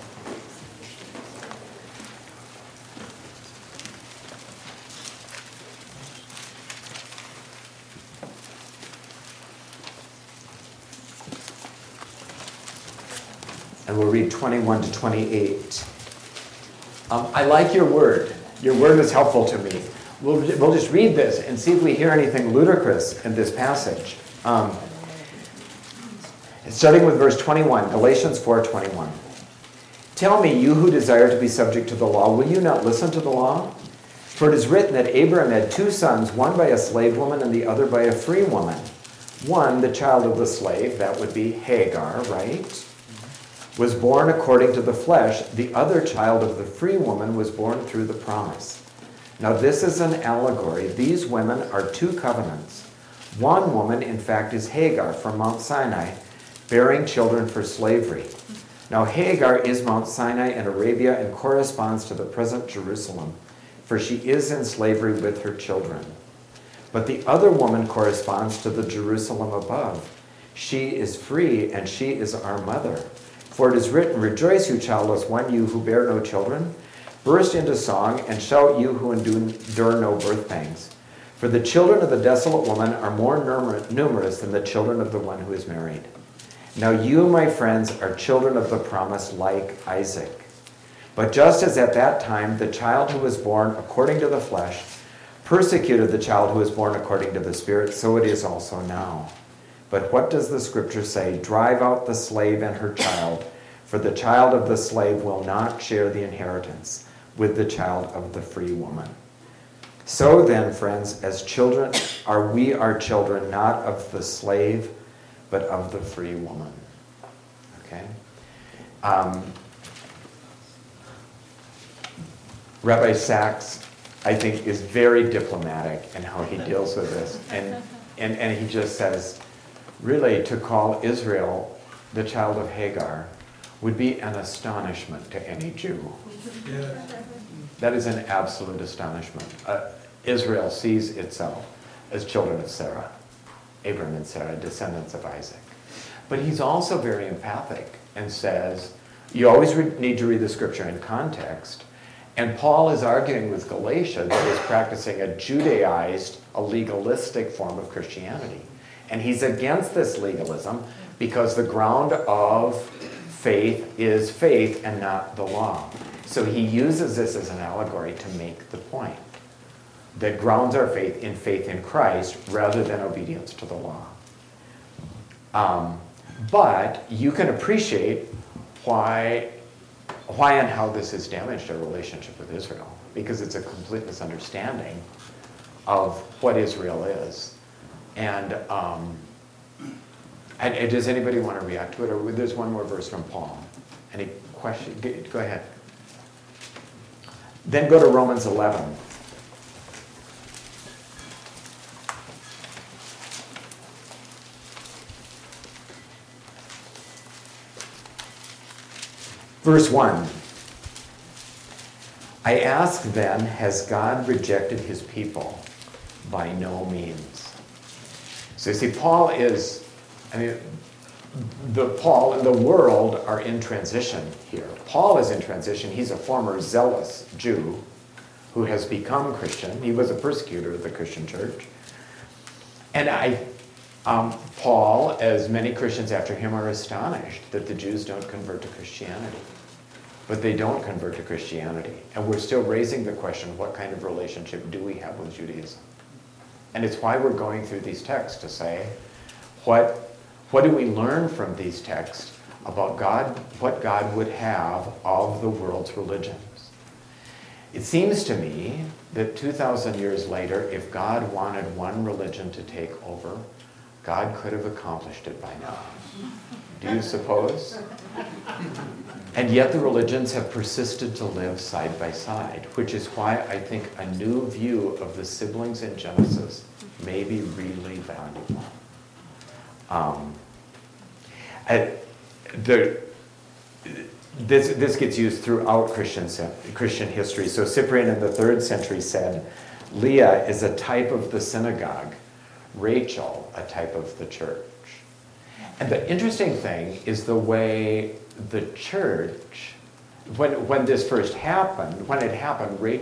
And we'll read twenty-one to twenty-eight. Um, I like your word. Your word is helpful to me. We'll, we'll just read this and see if we hear anything ludicrous in this passage. Um, starting with verse twenty-one, Galatians four twenty-one. Tell me, you who desire to be subject to the law, will you not listen to the law? For it is written that Abraham had two sons, one by a slave woman and the other by a free woman. One, the child of the slave, that would be Hagar, right? Was born according to the flesh. The other child of the free woman was born through the promise. Now this is an allegory. These women are two covenants. One woman, in fact, is Hagar from Mount Sinai, bearing children for slavery. Now Hagar is Mount Sinai in Arabia and corresponds to the present Jerusalem, for she is in slavery with her children. But the other woman corresponds to the Jerusalem above. She is free, and she is our mother. For it is written, rejoice, you childless one, you who bear no children. Burst into song, and shout, you who endure no birth pangs. For the children of the desolate woman are more numerous than the children of the one who is married. Now you, my friends, are children of the promise like Isaac. But just as at that time the child who was born according to the flesh persecuted the child who was born according to the Spirit, so it is also now. But what does the scripture say? Drive out the slave and her child, For the child of the slave will not share the inheritance with the child of the free woman. So then, friends, as children, are we are children not of the slave, but of the free woman. Okay? Um, Rabbi Sachs, I think, is very diplomatic in how he deals with this. And, and, and he just says, really, to call Israel the child of Hagar would be an astonishment to any Jew. Yeah. That is an absolute astonishment. Uh, Israel sees itself as children of Sarah, Abram and Sarah, descendants of Isaac. But he's also very empathic and says, you always re- need to read the scripture in context. And Paul is arguing with Galatia that is practicing a Judaized, a legalistic form of Christianity. And he's against this legalism because the ground of faith is faith and not the law. So he uses this as an allegory to make the point that grounds our faith in faith in Christ rather than obedience to the law. Um, but you can appreciate why, why and how this has damaged our relationship with Israel, because it's a complete misunderstanding of what Israel is. And, um, and, and does anybody want to react to it? Or there's one more verse from Paul. Any question? Go ahead. Then go to Romans eleven. Verse one. I ask then, has God rejected his people? By no means. So you see, Paul is, I mean, the Paul and the world are in transition here. Paul is in transition. He's a former zealous Jew who has become Christian. He was a persecutor of the Christian church. And I, um, Paul, as many Christians after him, are astonished that the Jews don't convert to Christianity. But they don't convert to Christianity. And we're still raising the question, what kind of relationship do we have with Judaism? And it's why we're going through these texts to say, what, what do we learn from these texts about God, what God would have of the world's religions? It seems to me that two thousand years later, if God wanted one religion to take over, God could have accomplished it by now. Do you suppose? And yet the religions have persisted to live side by side, which is why I think a new view of the siblings in Genesis may be really valuable. Um, I, the, this, this gets used throughout Christian, Christian history. So Cyprian in the third century said, Leah is a type of the synagogue, Rachel a type of the church. And the interesting thing is the way the church, when, when this first happened, when it happened, right,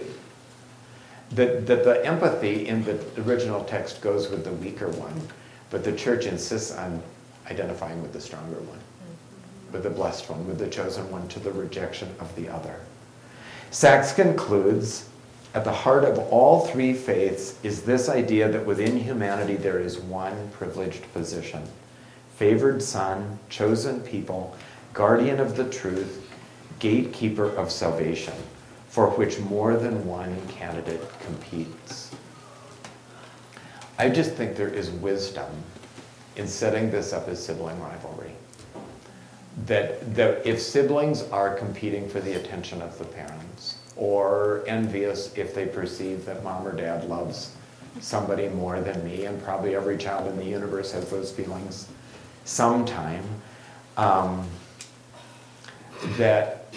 that the, the empathy in the original text goes with the weaker one, but the church insists on identifying with the stronger one, with the blessed one, with the chosen one, to the rejection of the other. Sachs concludes, at the heart of all three faiths is this idea that within humanity there is one privileged position: favored son, chosen people, guardian of the truth, gatekeeper of salvation, for which more than one candidate competes. I just think there is wisdom in setting this up as sibling rivalry. That, that if siblings are competing for the attention of the parents, or envious if they perceive that mom or dad loves somebody more than me, and probably every child in the universe has those feelings sometime, um, that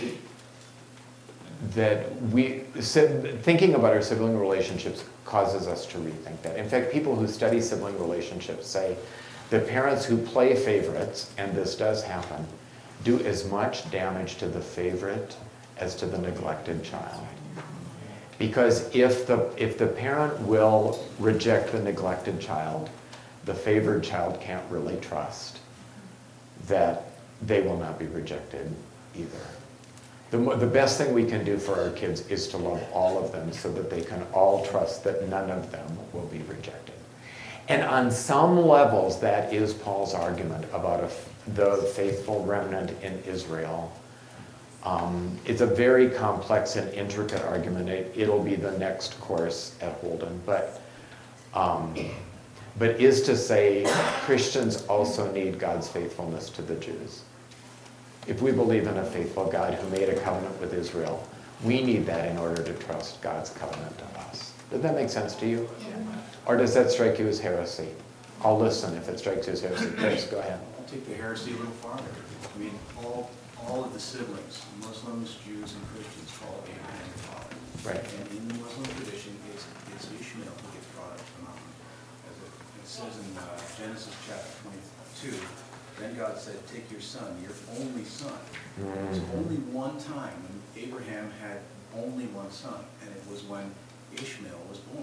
that we, thinking about our sibling relationships causes us to rethink that. In fact, people who study sibling relationships say the parents who play favorites, and this does happen, do as much damage to the favorite as to the neglected child. Because if the, if the parent will reject the neglected child, the favored child can't really trust that they will not be rejected either. The, the best thing we can do for our kids is to love all of them so that they can all trust that none of them will be rejected. And on some levels, that is Paul's argument about a, the faithful remnant in Israel. Um, it's a very complex and intricate argument. It, it'll be the next course at Holden. But, um, but is to say Christians also need God's faithfulness to the Jews. If we believe in a faithful God who made a covenant with Israel, we need that in order to trust God's covenant to us. Does that make sense to you? Yeah. Or does that strike you as heresy? I'll listen if it strikes you as heresy. Please, go ahead. I'll take the heresy a little farther. I mean, all, all of the siblings, Muslims, Jews, and Christians, call Abraham the father. Right. And in the Muslim tradition, it's, it's Ishmael who gets brought up to the mountain. As it, it says in uh, Genesis chapter twenty-two, then God said, take your son, your only son. Mm-hmm. There was only one time when Abraham had only one son, and it was when Ishmael was born.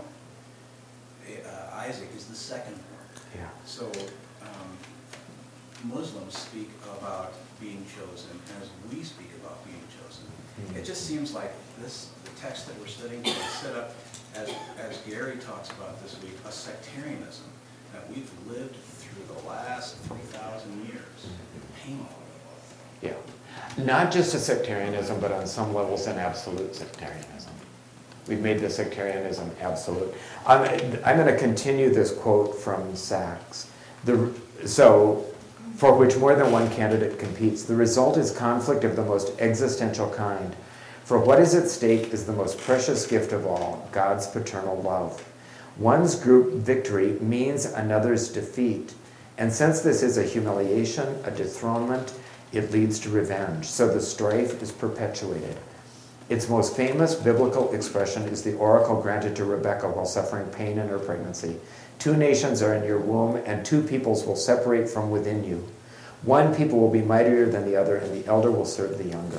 Uh, Isaac is the second born. Yeah. So um, Muslims speak about being chosen as we speak about being chosen. Mm-hmm. It just seems like this, the text that we're studying today is set up, as, as Gary talks about this week, a sectarianism that we've lived through the last three thousand years, painfully. Yeah. Not just a sectarianism, but on some levels an absolute sectarianism. We've made the sectarianism absolute. I'm, I'm going to continue this quote from Sachs. The, so, for which more than one candidate competes, the result is conflict of the most existential kind. For what is at stake is the most precious gift of all, God's paternal love. One's group victory means another's defeat. And since this is a humiliation, a dethronement, it leads to revenge. So the strife is perpetuated. Its most famous biblical expression is the oracle granted to Rebekah while suffering pain in her pregnancy. Two nations are in your womb, and two peoples will separate from within you. One people will be mightier than the other, and the elder will serve the younger.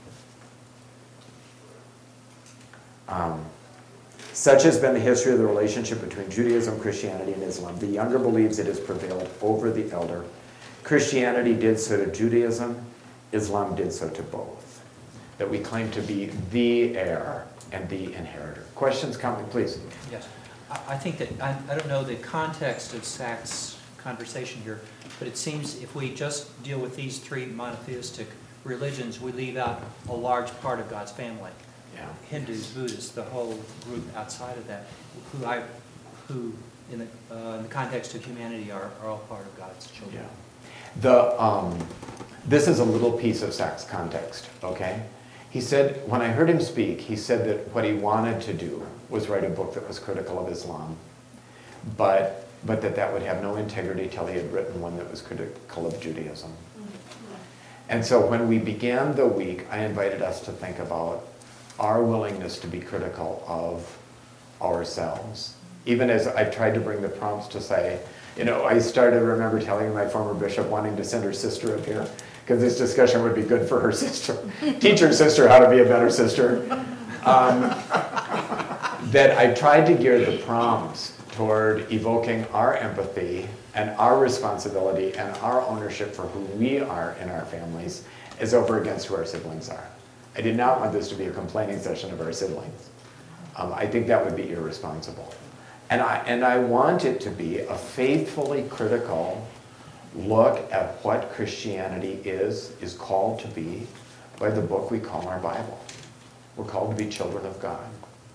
Um, such has been the history of the relationship between Judaism, Christianity, and Islam. The younger believes it has prevailed over the elder. Christianity did so to Judaism. Islam did so to both. That we claim to be the heir and the inheritor. Questions, comment, please. Yes. I I think that, I, I don't know the context of Sachs' conversation here, but it seems if we just deal with these three monotheistic religions, we leave out a large part of God's family. Yeah. Hindus, Buddhists, the whole group outside of that, who I, who in the, uh, in the context of humanity are, are all part of God's children. Yeah. The, um, this is a little piece of Sachs' context, okay? He said, when I heard him speak, he said that what he wanted to do was write a book that was critical of Islam, but, but that that would have no integrity till he had written one that was critical of Judaism. And so when we began the week, I invited us to think about our willingness to be critical of ourselves. Even as I've tried to bring the prompts to say, you know, I started to remember telling my former bishop wanting to send her sister up here, because this discussion would be good for her sister. Teach her sister how to be a better sister. Um, that I tried to gear the prompts toward evoking our empathy and our responsibility and our ownership for who we are in our families as over against who our siblings are. I did not want this to be a complaining session of our siblings. Um, I think that would be irresponsible. And I, and I want it to be a faithfully critical look at what Christianity is, is called to be by the book we call our Bible. We're called to be children of God.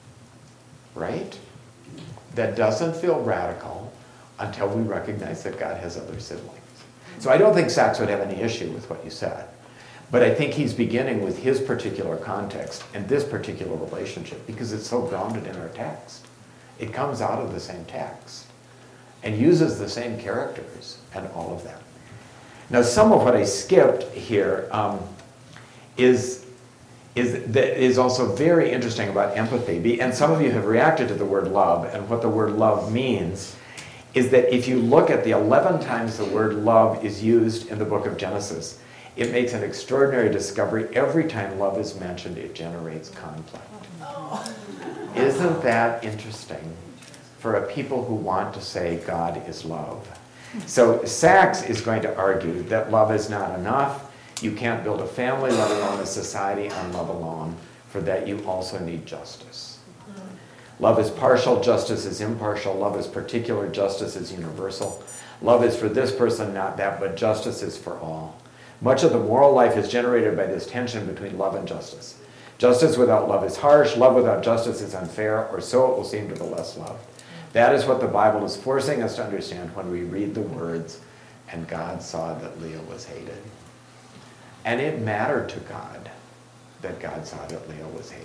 Right? That doesn't feel radical until we recognize that God has other siblings. So I don't think Sachs would have any issue with what you said. But I think he's beginning with his particular context and this particular relationship because it's so grounded in our text. It comes out of the same text and uses the same characters and all of that. Now, some of what I skipped here um, is, is, that is also very interesting about empathy. And some of you have reacted to the word love, and what the word love means is that if you look at the eleven times the word love is used in the book of Genesis, it makes an extraordinary discovery. Every time love is mentioned, it generates conflict. Isn't that interesting for a people who want to say God is love? So Sachs is going to argue that love is not enough. You can't build a family, let alone a society, on love alone. For that, you also need justice. Love is partial, justice is impartial. Love is particular, justice is universal. Love is for this person, not that, but justice is for all. Much of the moral life is generated by this tension between love and justice. Justice without love is harsh. Love without justice is unfair, or so it will seem to the less loved. That is what the Bible is forcing us to understand when we read the words, and God saw that Leah was hated. And it mattered to God that God saw that Leah was hated.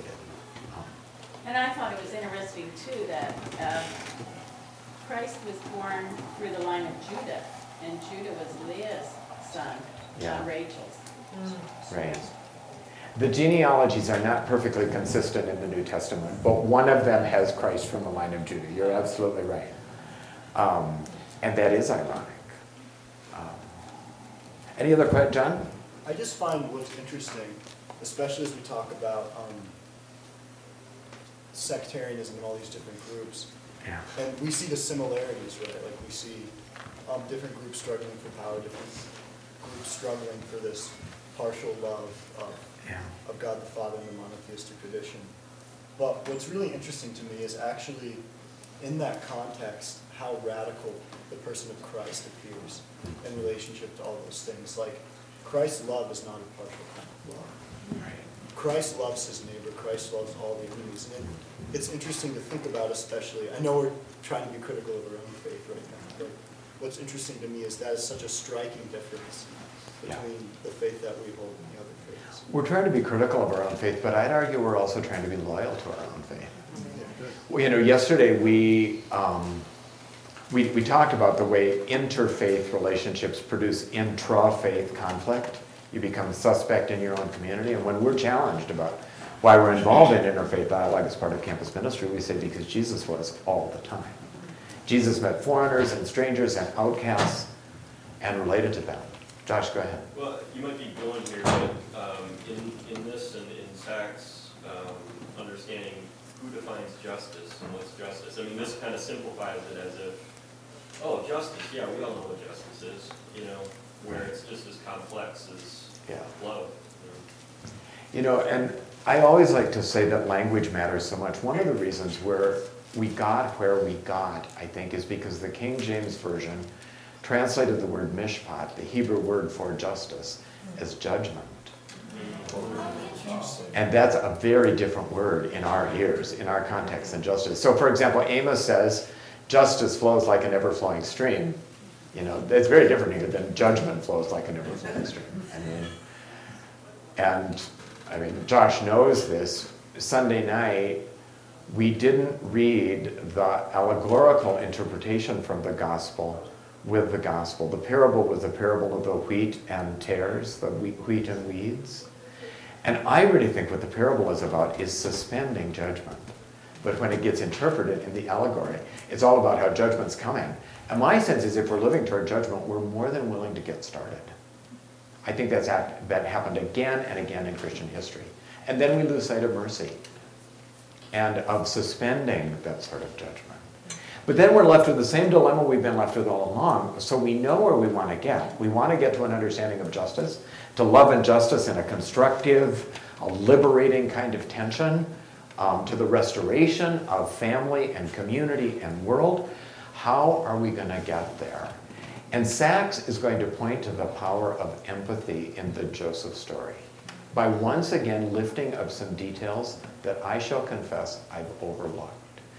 And I thought it was interesting too that um, Christ was born through the line of Judah, and Judah was Leah's son, Yeah. not Rachel's. Right. The genealogies are not perfectly consistent in the New Testament, but one of them has Christ from the line of Judah. You're absolutely right. Um, and that is ironic. Um, any other questions, John? I just find what's interesting, especially as we talk about um, sectarianism and all these different groups, Yeah. and we see the similarities, right? Like we see um, different groups struggling for power, different groups struggling for this partial love of, Yeah. of God the Father in the monotheistic tradition. But what's really interesting to me is actually, in that context, how radical the person of Christ appears in relationship to all those things. Like, Christ's love is not a partial kind of love. Right. Christ loves his neighbor. Christ loves all the enemies. And it, it's interesting to think about, especially, I know we're trying to be critical of our own faith right now, but what's interesting to me is that is such a striking difference between Yeah. the faith that we hold and the other faiths. We're trying to be critical of our own faith, but I'd argue we're also trying to be loyal to our own faith. Well, you know, yesterday we, um, we, we talked about the way interfaith relationships produce intra-faith conflict. You become suspect in your own community, and when we're challenged about why we're involved in interfaith dialogue as part of campus ministry, we say because Jesus was all the time. Jesus met foreigners and strangers and outcasts and related to them. Josh, go ahead. Well, you might be going here, but um, in, in this and in Sachs' um, understanding, who defines justice and what's justice? I mean, this kind of simplifies it as if, oh, justice, yeah, we all know what justice is, you know, where it's just as complex as Yeah. love. You know, and I always like to say that language matters so much. One of the reasons where we got where we got, I think, is because the King James Version translated the word mishpat, the Hebrew word for justice, as judgment. And that's a very different word in our ears, in our context than justice. So for example, Amos says, justice flows like an ever-flowing stream. You know, it's very different here than judgment flows like an ever-flowing stream. I mean, and I mean, Josh knows this. Sunday night, we didn't read the allegorical interpretation from the gospel with the gospel. The parable was the parable of the wheat and tares, the wheat and weeds. And I really think what the parable is about is suspending judgment. But when it gets interpreted in the allegory, it's all about how judgment's coming. And my sense is if we're living toward judgment, we're more than willing to get started. I think that's that happened again and again in Christian history. And then we lose sight of mercy and of suspending that sort of judgment. But then we're left with the same dilemma we've been left with all along. So we know where we want to get. We want to get to an understanding of justice, to love and justice in a constructive, a liberating kind of tension, um, to the restoration of family and community and world. How are we going to get there? And Sachs is going to point to the power of empathy in the Joseph story by once again lifting up some details that I shall confess I've overlooked.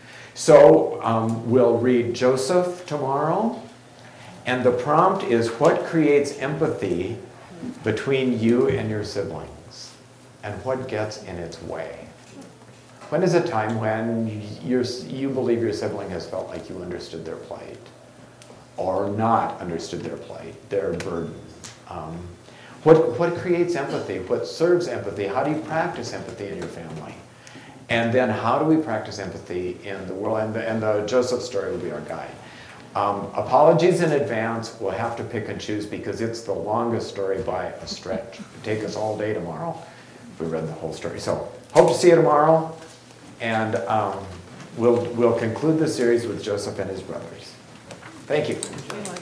So um, we'll read Joseph tomorrow, and the prompt is what creates empathy between you and your siblings, and what gets in its way? When is a time when you're, you believe your sibling has felt like you understood their plight, or not understood their plight, their burden? Um, what, what creates empathy? What serves empathy? How do you practice empathy in your family? And then how do we practice empathy in the world? And the, and the Joseph story will be our guide. Um, apologies in advance. We'll have to pick and choose because it's the longest story by a stretch. It'd take us all day tomorrow if we read the whole story. So hope to see you tomorrow. And um, we'll, we'll conclude the series with Joseph and his brothers. Thank you.